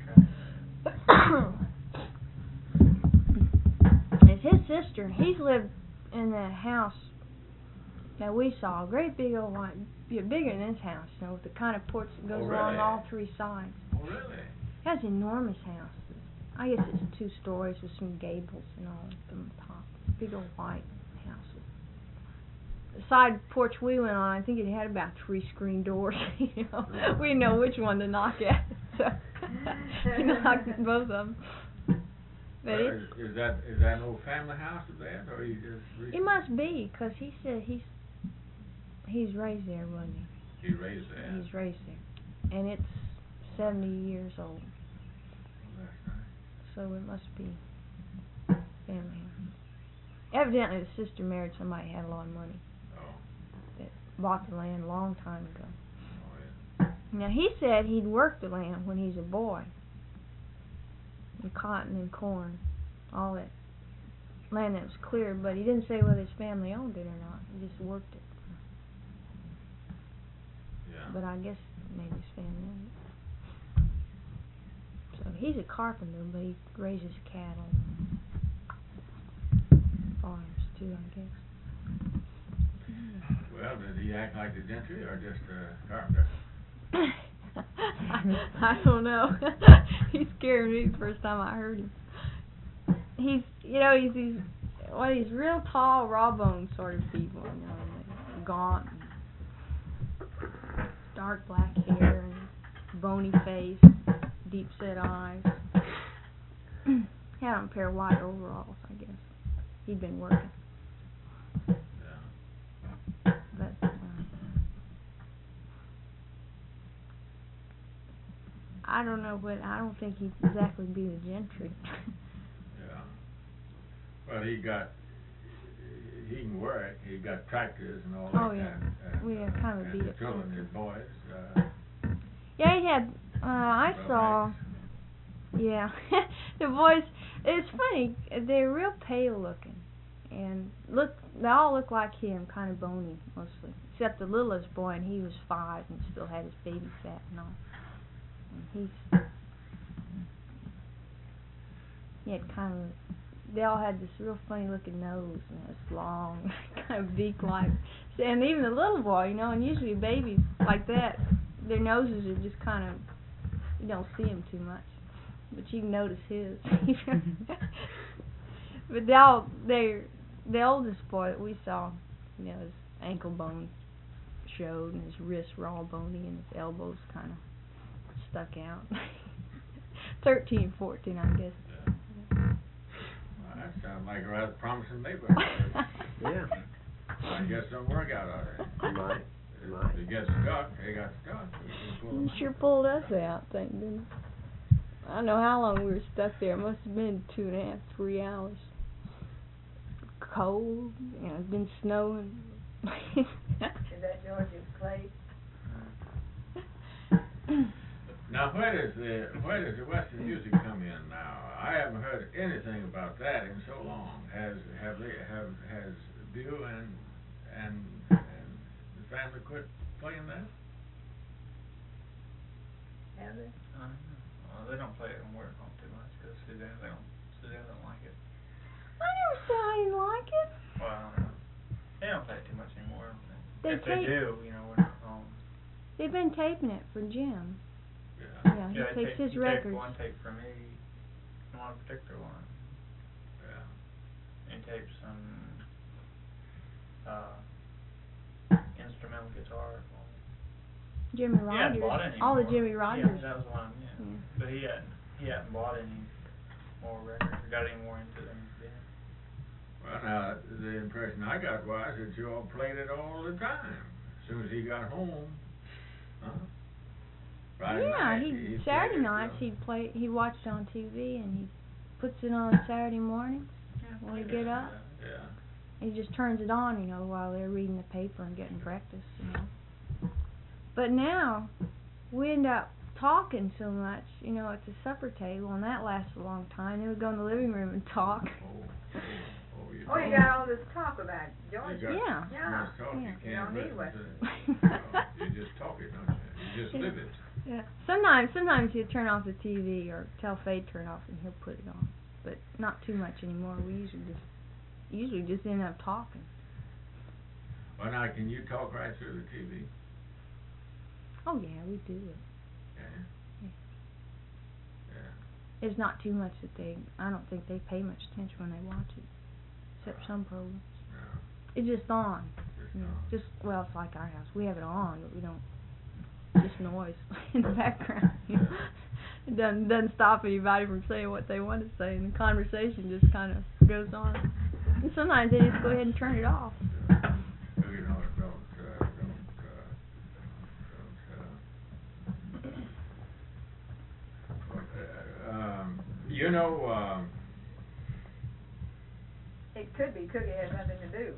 F: tract.
E: It's his sister. He's lived in that house that we saw. A great big old white, yeah, bigger than this house, you know, with the kind of porch that goes
A: Oh,
E: along
A: really?
E: all three sides.
A: Oh, really?
E: It has enormous houses. I guess it's two stories with some gables and all at the top. Big old white houses. The side porch we went on, I think it had about three screen doors. You know, we didn't know which one to knock at, so we knocked at both of them. But
A: Uh,
E: it,
A: is, is that is that an old family house of that, or you just recently?
E: it must be, 'cause he said he's he's raised there, wasn't he?
A: He raised that.
E: He's raised there, and it's seventy years old,
A: Well, that's nice.
E: so it must be family house. Evidently, the sister married somebody who had a lot of money
A: Oh,
E: that bought the land a long time ago.
A: oh yeah.
E: Now he said he'd worked the land when he was a boy, and cotton and corn, all that land that was cleared, but he didn't say whether his family owned it or not. He just worked it.
A: Yeah.
E: But I guess maybe his family owned it. So he's a carpenter, but he raises cattle, farms too, I guess.
A: Well, did he act like the gentry or just a carpenter?
E: I don't know. He scared me the first time I heard him. He's, you know, he's these, well, he's real tall, raw-boned sort of people, you know, like gaunt, and dark black hair, and bony face, deep-set eyes. Had on a pair of white overalls, I guess. He'd been working.
A: Yeah.
E: But, uh, I don't know what, I don't think he'd exactly be the gentry.
A: Yeah. Well, he got, he can work. He got tractors and all that.
E: Oh, yeah.
A: And, and,
E: We had
A: uh,
E: kind of
A: and
E: beat
A: the
E: it
A: children,
E: for
A: his
E: him.
A: boys. Uh,
E: Yeah, he had, uh, I
A: well,
E: saw,
A: thanks.
E: yeah, the boys, it's funny, they're real pale looking, and look, they all look like him, kind of bony, mostly, except the littlest boy, and he was five, and still had his baby fat and all, and he's, he had kind of, they all had this real funny looking nose, and this long, kind of beak-like, and even the little boy, you know, and usually babies like that, their noses are just kind of, you don't see them too much, but you can notice his. But they all, they, the oldest boy that we saw, you know, his ankle bone showed, and his wrists were all bony, and his elbows kind of stuck out. Thirteen, fourteen, I guess.
A: Yeah. Well, that sounds like a rather promising neighborhood.
C: Yeah.
A: I guess some work out of it.
C: Might.
A: If he gets stuck, he got stuck. He can pull him
E: You
A: out.
E: sure pulled us out, thank goodness. I don't know how long we were stuck there. It must have been two and a half, three hours. Cold, you know, it's been snowing.
D: Is that George's place?
A: Now, where does the where does the Western music come in now? I haven't heard anything about that in so long. Has have they have has Bill and and and the family quit playing that?
D: Have they?
F: I don't know. Well, they don't play it in work home too much because Suzanne, they don't, Suzanne don't like it.
E: I never said I didn't like it.
F: Well, I don't know. They don't play it too much anymore, I don't think.
E: They they
F: if they
E: tape,
F: do, you know, we're not home.
E: they've been taping it for Jim.
A: Yeah.
E: Yeah, he
F: Yeah, they
E: takes
F: tape,
E: his
F: he
E: records.
F: taped one tape for me, one particular one.
A: Yeah.
F: And he taped some, uh, instrumental guitar for me.
E: Jimmy
F: He hadn't bought
E: Rogers,
F: any
E: all the
F: more.
E: Jimmy
F: Yeah,
E: Rogers.
F: that was one, yeah.
E: Yeah.
F: But he hadn't, he hadn't bought any more records, or got any more into them yet.
A: Well, now, the impression I got was that you all played it all the time, as soon as he got home. Huh? Friday
E: Yeah,
A: night,
E: he,
A: he
E: Saturday
A: played it,
E: nights
A: uh,
E: he'd play. He watched on T V and he puts it on Saturday morning
F: Yeah,
E: when we
F: played
E: get
F: it,
E: up.
A: Yeah.
E: He just turns it on, you know, while they're reading the paper and getting breakfast, you know. But now we end up talking so much, you know, at the supper table, and that lasts a long time. Then we go in the living room and talk.
A: Oh, oh, oh, you
D: Oh, you
A: don't-
D: got all this talk about George.
A: You got
E: Yeah.
A: so
D: Yeah.
A: much talk,
E: Yeah.
A: you
D: You
A: can't
D: don't need
A: listen
D: Western.
A: to it. No, you just talk it, don't you? You just
E: Yeah.
A: live it.
E: Yeah. Sometimes, sometimes he'll turn off the T V or tell Faye to turn it off, and he'll put it on. But not too much anymore. We usually just, usually just end up talking.
A: Well, now, can you talk right through the T V?
E: Oh yeah, we do it.
A: Yeah.
E: Yeah.
A: Yeah.
E: It's not too much that they. I don't think they pay much attention when they watch it, except some programs.
A: No,
E: It's just on.
A: just
E: You know,
A: not.
E: just well, it's like our house. We have it on, but we don't. Just noise in the background. You know? It doesn't doesn't stop anybody from saying what they want to say, and the conversation just kind of goes on. And sometimes they just go ahead and turn it off.
A: Yeah. Well, you know, don't, uh, don't, uh, don't, uh, what, uh, um, you know, um,
D: It could be Cookie has nothing to do.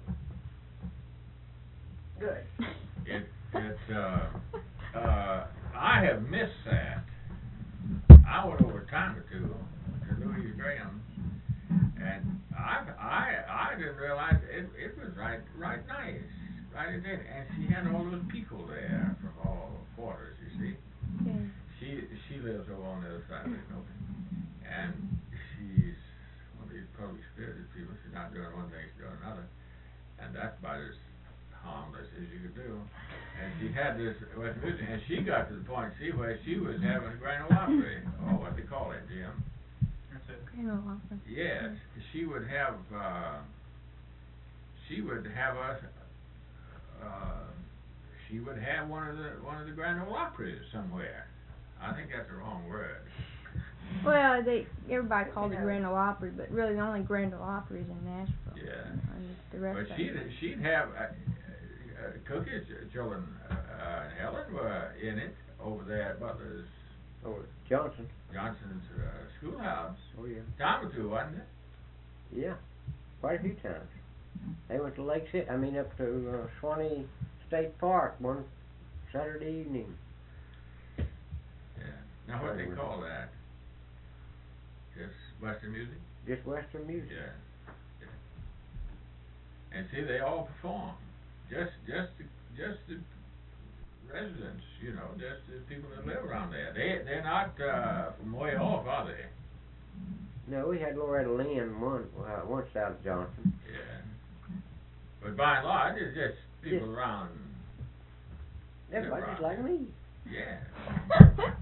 D: Good.
A: it, it, uh, uh, I have missed that. I went over a time or two to Louise Graham, and I, I, I didn't realize it, it was right, right nice, right in there, and she had all those people there from all quarters, you see.
E: Yeah.
A: She, she lives over on the other side of the Noken, and she's one of these public spirited people. She's not doing one thing, she's doing another, and that's about as harmless as you could do. And she had this Western music, and she got to the point, see, where she was having a Grand Ole Opry, or what they call it, Jim.
F: That's it.
E: Grand Ole Opry.
A: Yes, she would have, uh, she would have us, uh, she would have one of the, one of the Grand Ole Operas somewhere. I think that's the wrong word.
E: Well, they everybody calls it Grand Ole Opry, but really the only Grand Ole Opry is in Nashville.
A: Yeah.
E: You know, and the rest
A: But
E: of
A: she'd,
E: it.
A: she'd have, uh, uh, Cookie's children, uh, uh, and Helen were in it over there at Butler's,
C: Oh, Johnson.
A: Johnson's, uh, schoolhouse.
C: Oh, yeah.
A: Time or two, wasn't it?
C: Yeah. Quite a few times. They went to Lake City, I mean, up to, uh, Swanee State Park one Saturday evening.
A: Yeah. Now, what they call that? Just Western music?
C: Just Western music.
A: Yeah. Yeah. And see, they all perform. Just, just, the, just the residents, you know, just the people that live around there. They, they're not, uh, from way off, are they?
C: No, we had Loretta Lynn one, uh, once out of Johnson.
A: Yeah. But by and large, it's just people
C: Just-
A: around.
C: Everybody
A: around
C: just like
A: there.
C: me.
A: Yeah.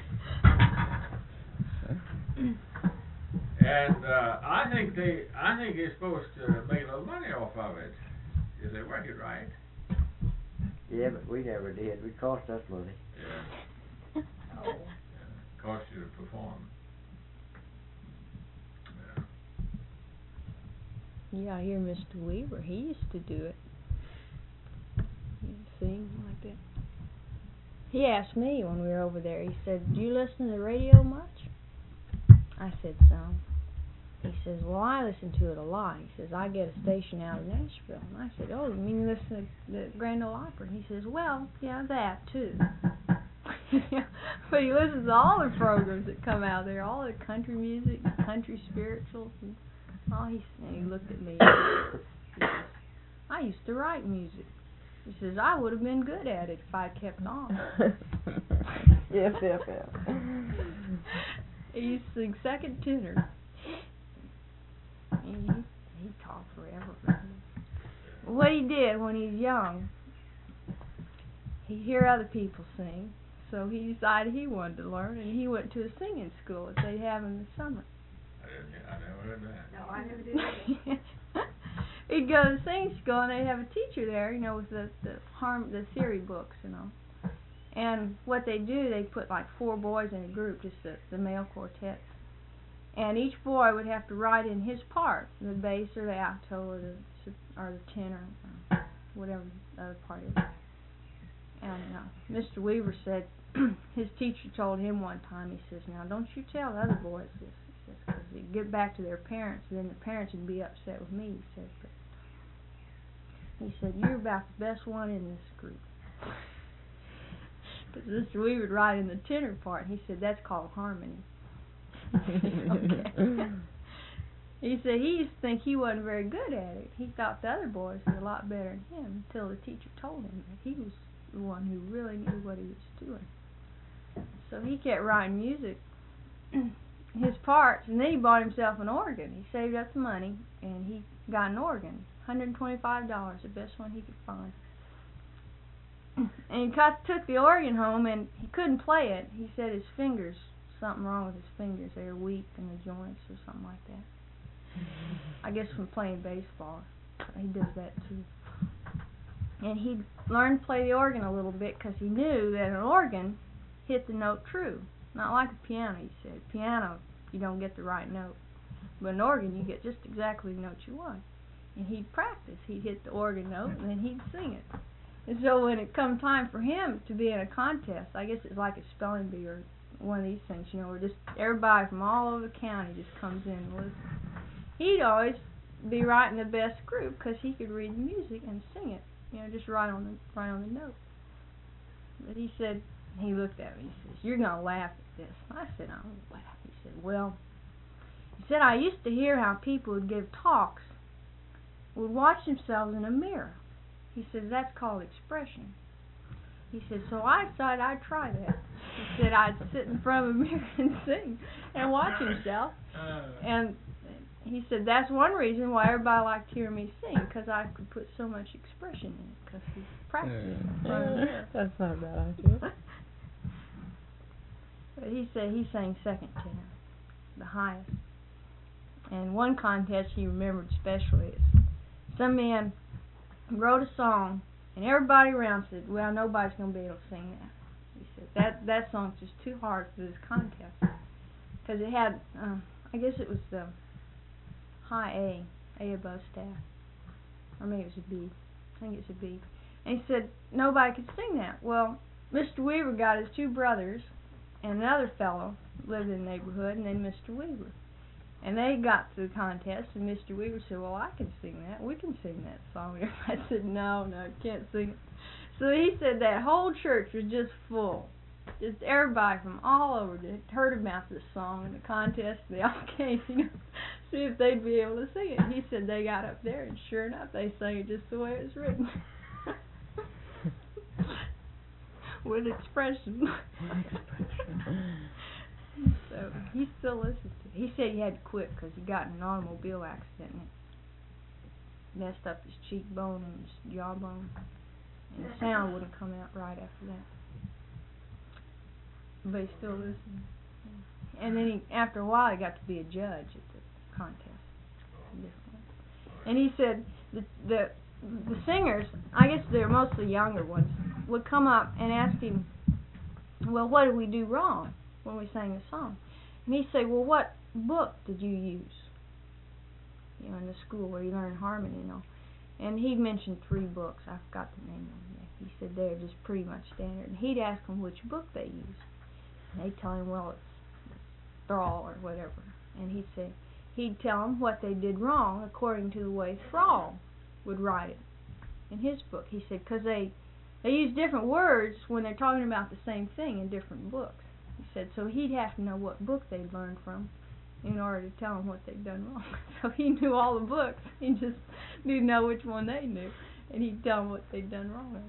A: And, uh, I think they, I think they're supposed to make a little money off of it, if they work it right.
C: Yeah, but we never did. It cost us money.
A: Yeah.
D: Oh.
A: Yeah. Cost you to perform. Yeah.
B: Yeah, I hear Mister Weaver, he used to do it. He'd sing like that. He asked me when we were over there, he said, do you listen to the radio much? I said, some. He says, well, I listen to it a lot. He says, I get a station out of Nashville. And I said, oh, you mean you listen to the Grand Ole Opry? And he says, well, yeah, that too. But he listens to all the programs that come out there, all the country music, country spirituals, and all. He, and he looked at me. He says, I used to write music. He says, I would have been good at it if I kept on.
G: Yes, yes, yes.
B: He used to sing second tenor. He, he talked forever. What he did when he was young,
E: he'd hear other people sing, so he decided he wanted to learn, and he went to a singing school that they have in the summer.
A: I didn't, I never heard that.
D: No, I never did.
E: He'd go to the singing school, and they'd have a teacher there, you know, with the the harm the theory books, you know. And what they do, they put like four boys in a group, just the, the male quartets. And each boy would have to write in his part, the bass or the alto or the or the tenor, or whatever the other part is. And uh, Mister Weaver said his teacher told him one time, he says, "Now don't you tell the other boys this." He says, "Because they get back to their parents, and then the parents would be upset with me." He said, but he said, "You're about the best one in this group." Because Mister Weaver would write in the tenor part, and he said, "That's called harmony." Okay. He said he used to think he wasn't very good at it. He thought the other boys were a lot better than him until the teacher told him that he was the one who really knew what he was doing. So he kept writing music, his parts, and then he bought himself an organ. He saved up the money, and he got an organ, one hundred twenty-five dollars, the best one he could find. And he got, took the organ home, and he couldn't play it. He said his fingers, something wrong with his fingers. They were weak in the joints or something like that. I guess from playing baseball. He does that too. And he learned to play the organ a little bit because he knew that an organ hit the note true. Not like a piano, he said. Piano, you don't get the right note. But an organ, you get just exactly the note you want. And he'd practice. He'd hit the organ note, and then he'd sing it. And so when it come time for him to be in a contest, I guess it's like a spelling bee or one of these things, you know, where just everybody from all over the county just comes in and listens. He'd always be right in the best group because he could read the music and sing it, you know, just right on the right on the note. But he said, he looked at me, he says, "You're going to laugh at this." I said, "I won't laugh." He said, "Well," he said, "I used to hear how people would give talks, would watch themselves in a mirror." He says, "That's called expression." He said, "So I decided I'd try that." He said, "I'd sit in front of a mirror and sing and watch himself." And he said, "That's one reason why everybody liked to hear me sing, because I could put so much expression in it, because he practiced in front of the mirror."
B: That's not a bad idea.
E: But he said he sang second tenor, the highest. And one contest he remembered especially is some man wrote a song, and everybody around said, "Well, nobody's going to be able to sing that." He said, that that song's just too hard for this contest. Because it had, uh, I guess it was the high A, A above staff. Or maybe it was a B. I think it was a B. And he said, nobody could sing that. Well, Mister Weaver got his two brothers, and another fellow lived in the neighborhood, and then Mister Weaver. And they got to the contest, and Mister Weaver said, "Well, I can sing that. We can sing that song." And everybody said, "No, no, you can't sing it." So he said that whole church was just full. Just everybody from all over that heard about this song and the contest. They all came, you know, see if they'd be able to sing it. He said they got up there, and sure enough, they sang it just the way it was written. With expression. So he still listens to it. He said he had to quit because he got in an automobile accident and it messed up his cheekbone and his jawbone, and the sound wouldn't come out right after that. But he still listened. And then he, after a while, he got to be a judge at the contest. And he said the the the singers, I guess they're mostly younger ones, would come up and ask him, "Well, what did we do wrong when we sang the song?" And he'd say, "Well, what book did you use, you know, in the school where you learn harmony, you know?" And he'd mention three books. I forgot the name of them. He said they're just pretty much standard. And he'd ask them which book they used. And they'd tell him, "Well, it's Thrall or whatever." And he'd say, he'd tell them what they did wrong according to the way Thrall would write it in his book. He said, because they, they use different words when they're talking about the same thing in different books. He said, so he'd have to know what book they'd learned from in order to tell them what they'd done wrong. So he knew all the books. He just didn't know which one they knew. And he'd tell them what they'd done wrong.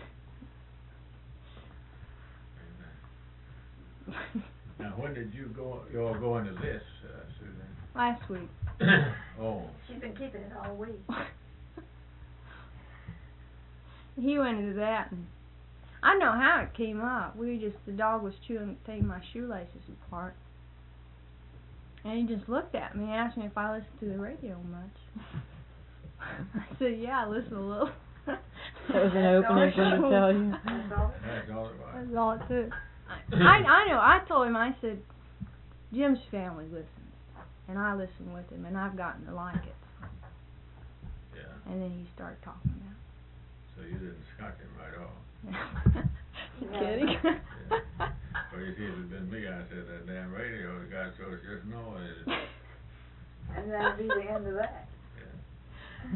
A: Now, when did you go, you all go into this, uh, Susan?
E: Last week.
A: Oh.
D: She's been keeping it all week.
E: He went into that, and I know how it came up. We just, the dog was chewing, taking my shoelaces apart. And he just looked at me and asked me if I listened to the radio much. I said, yeah, I listen a little.
B: That was an opening for him to tell you.
A: That's all it was.
E: That's all it took. I, I know, I told him, I said, Jim's family listens. And I listen with him, and I've gotten to like it.
A: Yeah.
E: And then he started talking about
A: So you didn't scotch him right off.
E: it. You kidding?
A: Yeah. Well, you see, if it'd been me, I said that damn radio has got so it's just noise.
D: And that'd be the end of that.
A: Yeah.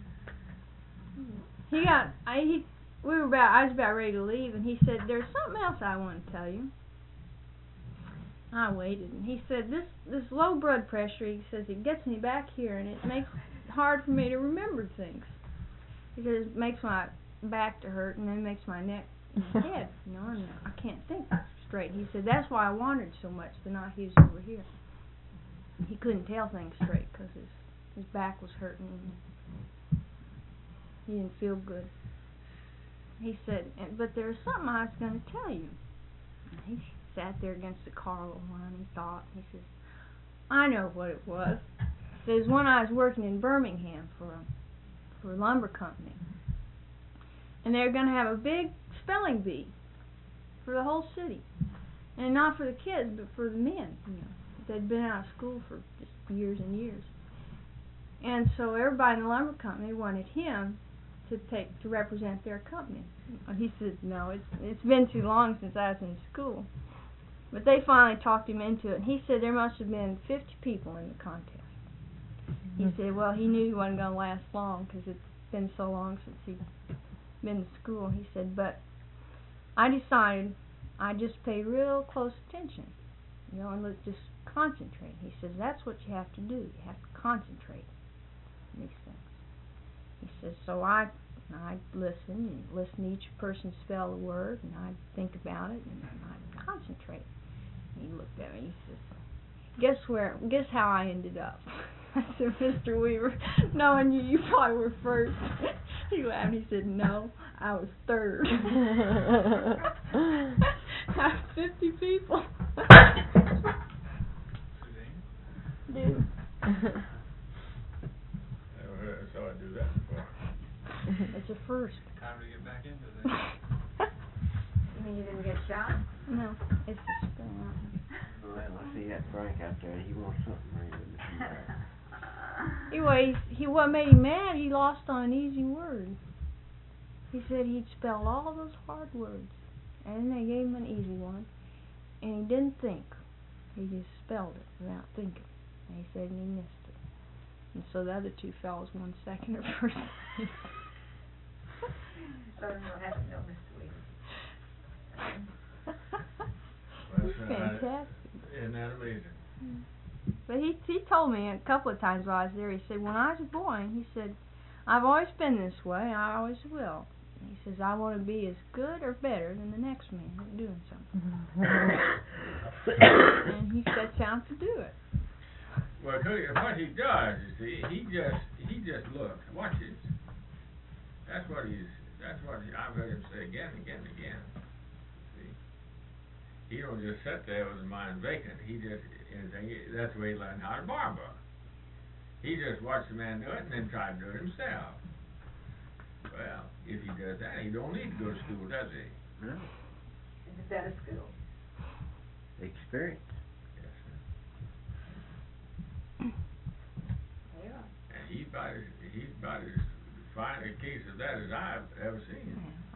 E: He got, I, he, we were about, I was about ready to leave, and he said, there's something else I want to tell you. I waited, and he said, this, this low blood pressure, he says, it gets me back here, and it makes it hard for me to remember things. He says, it makes my back to hurt, and then makes my neck and head, you know, and I can't think straight. He said, that's why I wandered so much the night he was over here. He couldn't tell things straight, because his, his back was hurting, and he didn't feel good. He said, but there's something I was going to tell you. And he sat there against the car a little while, and he thought. He says, I know what it was. He says, when I was working in Birmingham for a, for a lumber company, and they were going to have a big spelling bee for the whole city. And not for the kids, but for the men, you know. They'd been out of school for just years and years. And so everybody in the lumber company wanted him to take to represent their company. And he said, no, it's it's been too long since I was in school. But they finally talked him into it. And he said there must have been fifty people in the contest. Mm-hmm. He said, well, he knew he wasn't going to last long because it's been so long since he'd been to school. He said, but I decided I'd just pay real close attention, you know, and let's just concentrate. He says, that's what you have to do. You have to concentrate on these things. He says, so I I'd listen and listen to each person spell a word, and I'd think about it, and I'd concentrate. And he looked at me, he says, guess where, guess how I ended up? I said, Mister Weaver, knowing you, you probably were first. He laughed, he said, no, I was third. Out of fifty people. Dude.
A: Never saw it do that before.
E: It's a first.
F: Time to get back into that.
D: You mean you didn't get shot?
E: No, it's a spell out.
C: Well, I see that Frank out there. He wants something ready to come back.
E: Anyway, he, what made him mad, he lost on an easy word. He said he'd spelled all those hard words, and they gave him an easy one, and he didn't think. He just spelled it without thinking. And he said and he missed it. And so the other two fellows won second or first.
D: I don't know what happened to Mister Weaver.
A: Well, uh,
E: Fantastic.
A: Isn't that amazing?
E: But he he told me a couple of times while I was there, he said, when I was a boy, he said, I've always been this way, I always will. He says, I want to be as good or better than the next man at doing something. And he sets out to do it.
A: Well, what he does, you see, he just he just looks. Watch this. That's what he's. That's what he, I've heard him say again and again and again. See, he don't just sit there with his mind vacant. He just anything. That's the way he learned how to barber. He just watched the man do it and then tried to do it himself. Well, if he does that, he don't need to go to school, does he?
C: No.
D: Is that a skill?
C: Experience.
A: Yes, sir.
D: Yeah.
A: And he's about as he's about as fine a case of that as I've ever seen.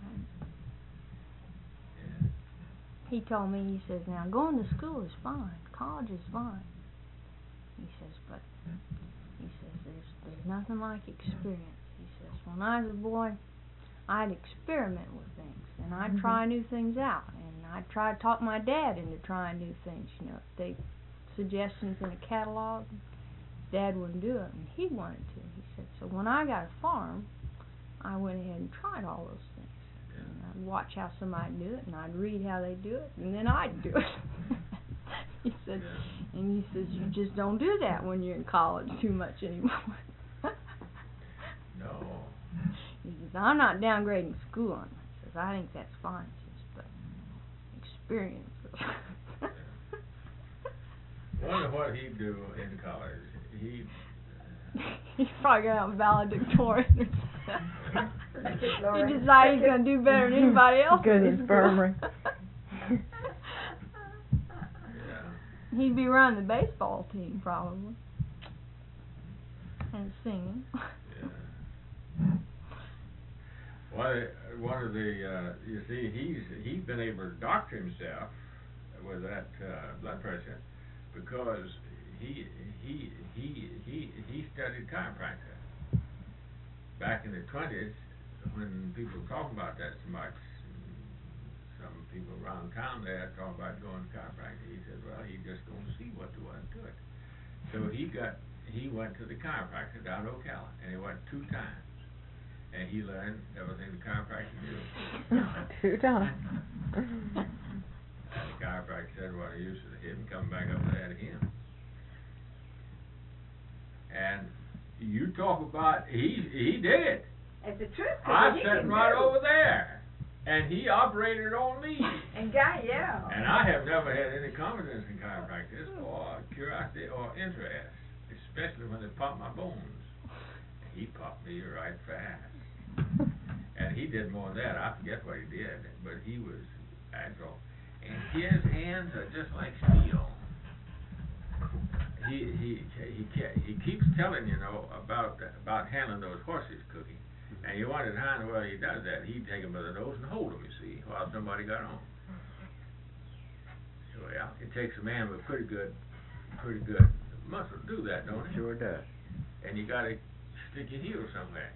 A: Yeah.
E: He told me, he says, now going to school is fine, college is fine. He says, but he says there's there's nothing like experience. He says, when I was a boy, I'd experiment with things, and I'd mm-hmm. try new things out, and I'd try to talk my dad into trying new things. You know, if they suggestions in a catalog, Dad wouldn't do it, and he wanted to. He said, so when I got a farm, I went ahead and tried all those things.
A: Yeah.
E: And I'd watch how somebody do it, and I'd read how they do it, and then I'd do it. He said,
A: yeah.
E: and he says, you just don't do that when you're in college too much anymore.
A: No.
E: He says, I'm not downgrading school on myself. because I think that's sciences, but experience.
A: Wonder what he'd do in college. He.
E: He's probably gonna have valedictorian. He decides he's gonna do better than anybody else.
B: Good
E: in
B: infirmary.
A: Yeah.
E: He'd be running the baseball team probably, and singing.
A: Yeah. Well, one of the uh, you see, he's he's been able to doctor himself with that uh, blood pressure because he he he he he studied chiropractor back in the twenties when people were talking about that so much. Some people around town there talking about going to chiropractor. He said, well, he's just going to see what there was to it. So he got he went to the chiropractor down in Ocala, and he went two times. And he learned everything the chiropractor knew.
B: Two times.
A: And the chiropractor said what he used to him coming back up there to him. And you talk about he he did it.
D: It's the truth.
A: I sat right over there, and he operated on me.
D: And guy, yeah.
A: And I have never had any confidence in chiropractors or curiosity or interest, especially when they pop my bones. He popped me right fast. And he did more than that. I forget what he did, but he was agile. And his hands are just like steel. He he he he keeps telling you know about about handling those horses, Cookie. And you wondered how in the world he does that. He'd take them by the nose and hold them, you see, while somebody got on. So yeah, it takes a man with pretty good, pretty good muscle to do that, don't it?
C: Sure does.
A: And you got to stick your heel somewhere.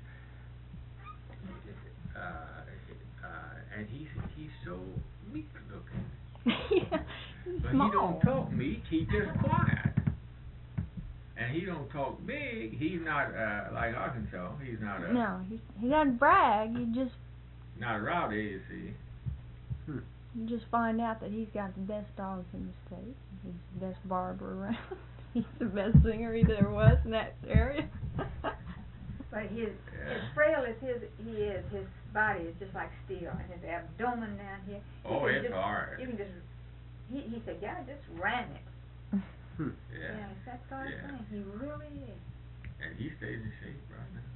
A: Uh, uh, and he's he's so meek looking.
E: Yeah, he's
A: But
E: small.
A: he don't talk meek. He just quiet. And he don't talk big. He's not uh, like Arkansas. He's not a
E: No, he he doesn't brag. He just
A: not rowdy. You see.
C: Hmm.
E: you just find out that he's got the best dogs in the state. He's the best barber around. He's the best singer he there was in that area.
D: But his,
A: Yeah.
D: as frail as his he is, his body is just like steel, and his abdomen down here.
A: Oh,
D: you can
A: it's
D: just,
A: hard.
D: You can just. He he said, yeah, just ram it.
C: Hmm.
A: Yeah.
D: Yeah, it's that sort
A: Yeah.
D: of thing. He really is.
A: And he stays in shape right now.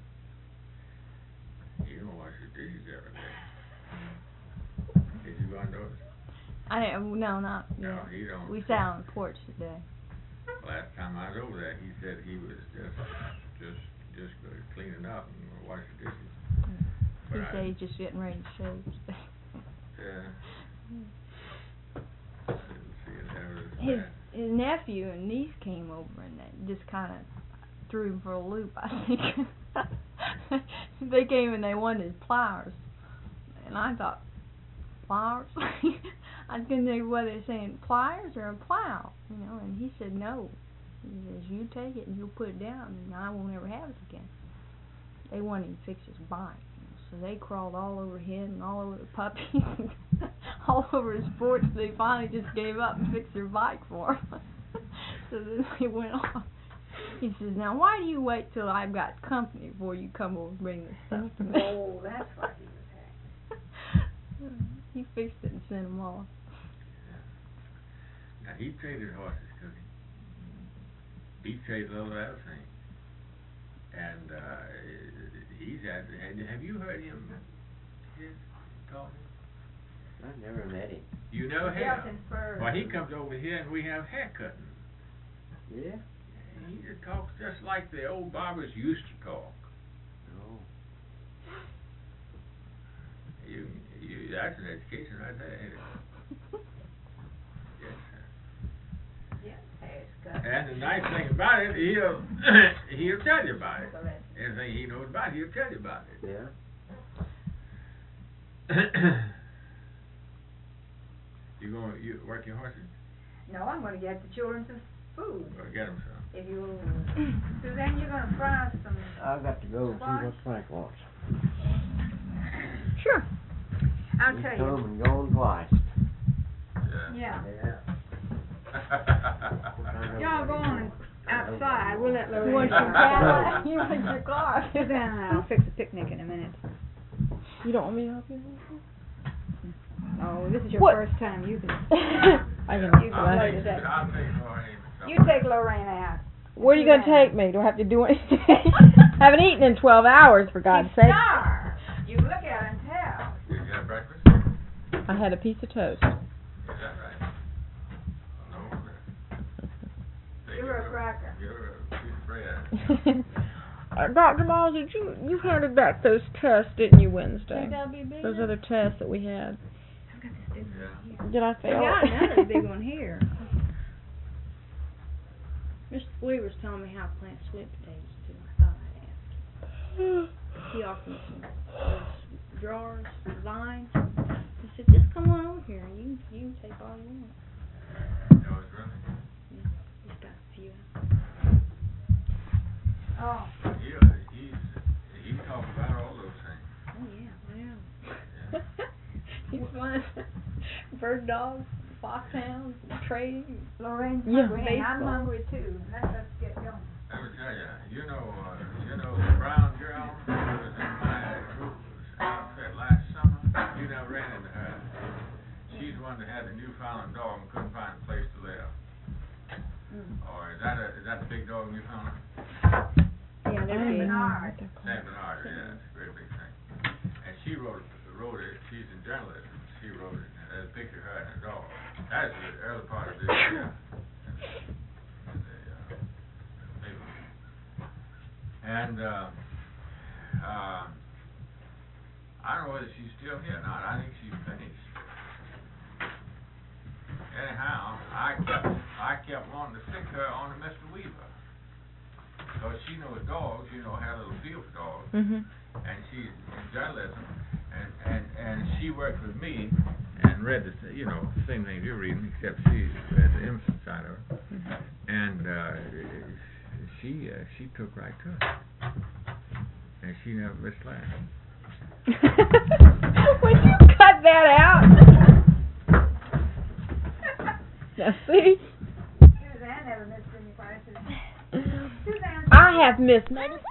A: He don't wash his dishes every day. Did you run those?
E: I didn't. No, not.
A: No,
E: Yeah.
A: he don't.
E: We sat on the porch today.
A: Last time I was over there, he said he was just just just uh, cleaning up and washing dishes.
E: He
A: But I-
E: said he's just getting ready to shave today.
A: Yeah. Didn't see it ever as
E: His
A: bad.
E: his nephew and niece came over and that just kind of threw him for a loop. I think they came and they wanted his pliers, and I thought, pliers? I didn't know whether they're saying pliers or a plow, you know. And he said no. He says you take it and you'll put it down, and I won't ever have it again. They wanted him to fix his bike. So they crawled all over him and all over the puppy, all over his porch. They finally just gave up and fixed their bike for him. So then they went on. He says, now why do you wait till I've got company before you come over and bring this stuff to me?
D: Oh, that's what he was having.
E: He fixed it and sent them off.
A: Now he traded horses, Cookie. He traded little everything. And uh, he's had, have you heard him his talking?
C: I've never met him.
A: You never
D: Dealt
A: have?
D: in furs.
A: Well, he comes over here and we have hair cutting.
C: Yeah?
A: He just talks just like the old barbers used to talk.
C: Oh.
A: You, you, that's an education right there, ain't it? Yes, sir.
D: Yeah, hair's cut.
A: And the nice thing about it, he'll he'll tell you about it.
D: So that's-
A: Anything he knows about it, he'll tell you about it.
C: Yeah?
A: You gonna you work your horses?
D: No, I'm going to get the children some food.
A: Or get them some?
D: If you, Suzanne, you're going to fry us some.
C: I've got to go and see
D: Squash?
C: what Frank wants.
D: Sure. I'll
C: He's
D: tell
C: come
D: you.
C: and gone twice.
D: Yeah.
C: Yeah.
D: Y'all go on outside. We'll let
E: You
D: Lorraine.
E: want your car? You want your car?
D: Sit down and I'll fix a picnic in a minute.
B: You don't want me to help you?
D: Oh, this is your
B: What?
D: first time using it.
B: I can.
D: You
A: I'll
D: play
A: take,
D: today.
A: I'll take Lorraine.
D: You take Lorraine out.
B: Where are you gonna take me? Do I have to do anything? Haven't eaten in twelve hours, for God's
D: She's
B: sake.
D: starved. You look at her and tell.
A: Did you have breakfast?
B: I had a piece of toast.
A: Is that right? No.
D: Give her a cracker.
A: Give her a piece of bread.
B: uh, Doctor Miles, did you you handed back those tests, didn't you, Wednesday?
E: Think that'll be big
B: Those
E: enough?
B: other tests that we had.
E: I've got this big one
A: Yeah.
E: here.
B: Did I
E: We
B: fail?
E: got another big one here. Mister Weaver's telling me how to plant sweet potatoes too. I thought I'd ask. He offered me some those drawers, vines. He said, just come on over here and you can, you can take all you want.
A: No, it's really.
E: Yeah, he's got a few.
D: Oh.
A: Yeah, he's, he talks about all those things.
E: Oh yeah, well.
A: Yeah.
E: He's fun. Bird dogs, foxhounds, trade.
D: Lorraine's
B: Yeah.
D: hungry, and I'm
E: Baseball.
D: hungry too. Let us get going.
A: Let me tell you, you know, uh, you know the brown girl who was in my group outfit last summer? You never ran into her. She's the one that had the Newfoundland dog and couldn't find a place to live.
E: Mm.
A: Or is that a, is that the big dog Newfoundland?
E: Yeah, they're
D: Saint
E: big.
D: Bernard.
A: Saint Bernard, yeah, it's a very big thing. And she wrote, wrote it, she's in journalism, she wrote it, and there's a picture of her and her dog. That is the early part of this year. And, uh, uh, I don't know whether she's still here or not. I think she's finished. Anyhow, I kept, I kept wanting to stick her on to Mister Weaver. Because she knows dogs, you know, had a little feel for dogs.
B: Mhm.
A: And she's in journalism. And, and, and she worked with me and read the, s- you know, same thing you're reading, except she read the innocent side of it. And, uh, she, uh, she took right to it. And she never missed class.
B: Would you cut that out? Now see,
D: Suzanne never missed any classes. Suzanne.
B: I have missed medicine.